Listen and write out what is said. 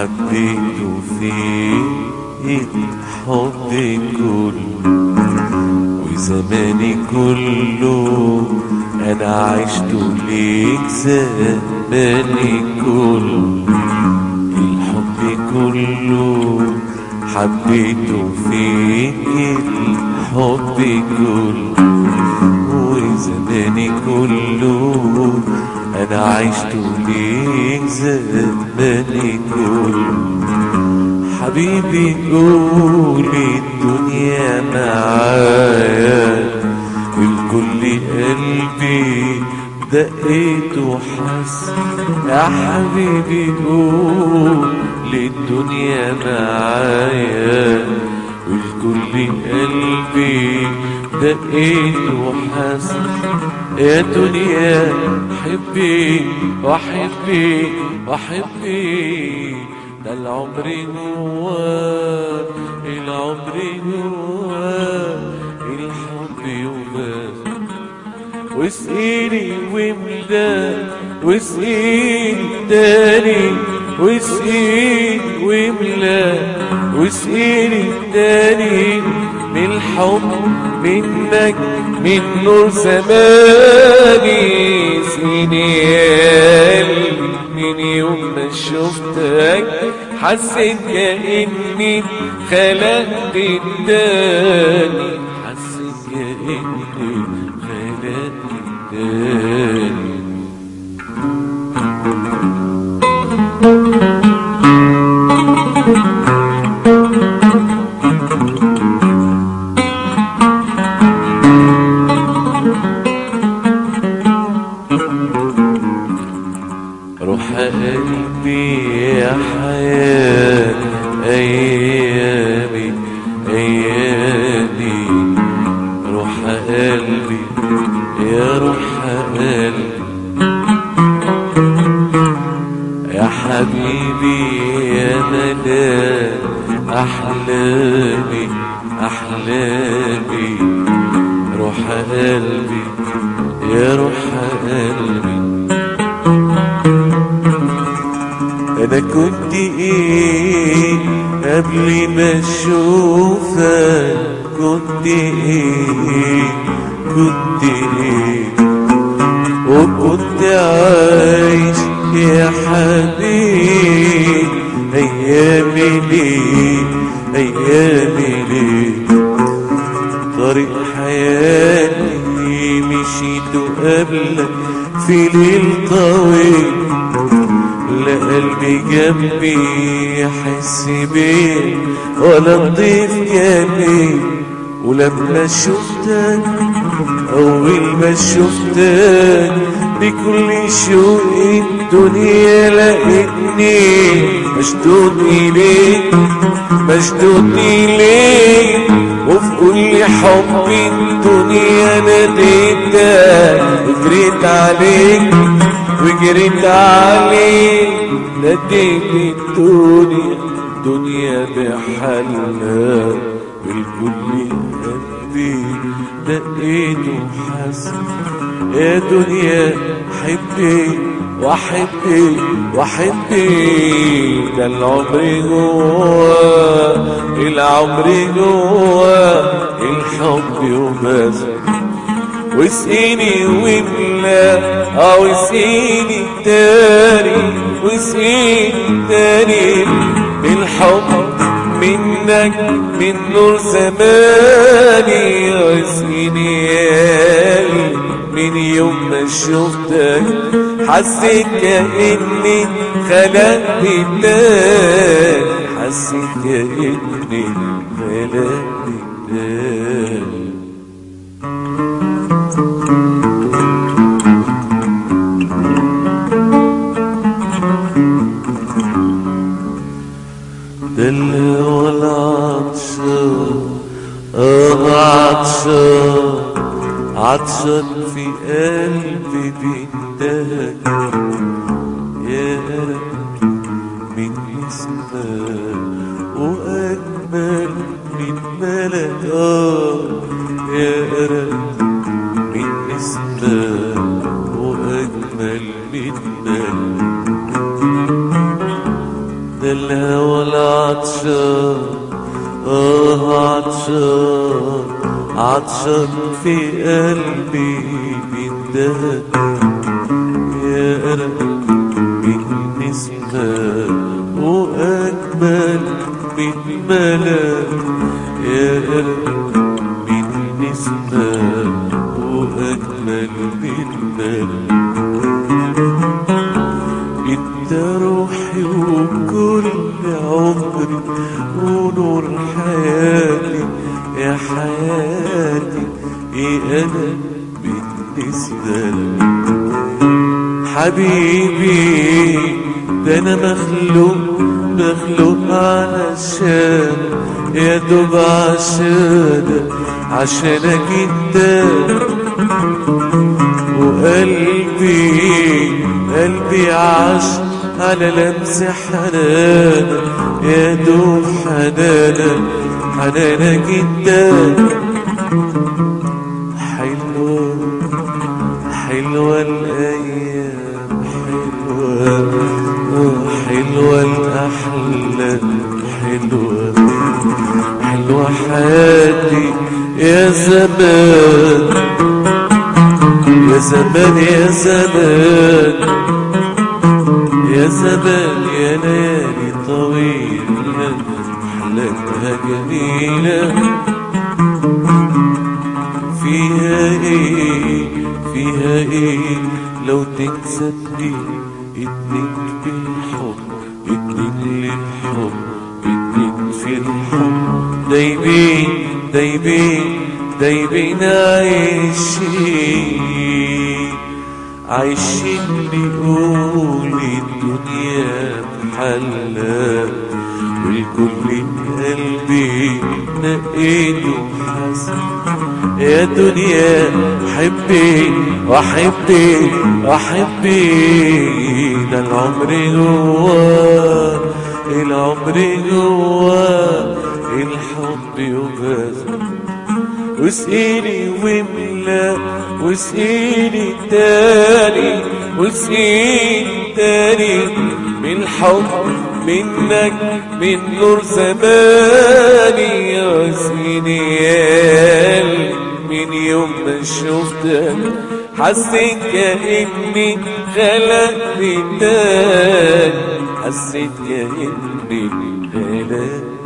حبيته فيه الحب كله وزماني كله انا عشته ليك زماني كله الحب كله حبيته فيك الحب كله وزماني كله انا عشته ليك زماني كله حبيبي قولي الدنيا معايا والكل قلبي دقيت وحس يا حبيبي قولي الدنيا معايا والكل قلبي دقيت وحس يا دنيا حبي وحبي وحبي ده العمر جواه العمر جواه الحب يبان واسقيني واملاه واسقيني تاني واسقيني واملاه واسقيني تاني من الحب منك من نور زماني سيني من يوم ما شفتك حسيت كأني خلقت التاني حسيت كأني خلقت التاني روح قلبي يا حياة أيامي أيامي روح قلبي يا روح قلبي يا حبيبي يا ملاك أحلامي أحلامي روح قلبي يا روح قلبي أنا كنت إيه قبل ما أشوفك كنت إيه كنت إيه وكنت عايش يا حبيبي أيامي ليه أيامي ليه طريق حياتي مشيته قبلك في ليل طويل لا قلبي جنبي يحس بيه ولا نضيف جنبي ولما شفتك أول ما شفتك بكل شوق الدنيا لقيتني مشدود إليك مشدود إليك وفي كل حب الدنيا ناديتك وجريت عليك وجريت عليك ناديت الدنيا بحالها والكل قلبي دقيت وحس يا دنيا حبي وحبي وحبي ده العمر جواه العمر جواه الحب وبس واسقيني واملا واسقيني تاني واسقيني تاني الحب منك من نور زماني واسقيني من يوم ما شفتك حسيت كأني خلقت التاني حسيت كأني خلقت التاني ده اللي هو العطشان عطشان عطشان في قلبي بينتهك يا رب من اسمك وأجمل من ملك يا رب من اسمك وأجمل من ملك الهوى العطشان عطشان عطشان في قلبي بيندهك يا أرق من نسمة وأجمل من ملاك يا أرق من نسمة وأجمل من ملاك انت روحي وكل عمري ونور حياتي يا حياتي ايه انا بالنسبة لك حبيبي ده انا مخلوق علشان يا دوب عشانك انت وقلبي عاش على لمس حنانك يا دوب حنانك انت حلوة الأيام حلوة الأحلام حلوة حياتي يا زمان يا زمان يا زمان يا زمان يا ليالي طويلة أحلامها جميلة فيها ايه لو تكسبني اتنين بالحب اتنين للحب اتنين في الحب دايبين عايشين نقول الدنيا بحلها والكل قلبي نقيته حسن يا دنيا حبي وحبي ده العمر جواه الحب يباز واسقيني واملا واسقيني تاني من حب منك من نور زماني يا سيدي من يوم ما شفتك حسيت كأني خلقني تاني حسيت كأني خلقني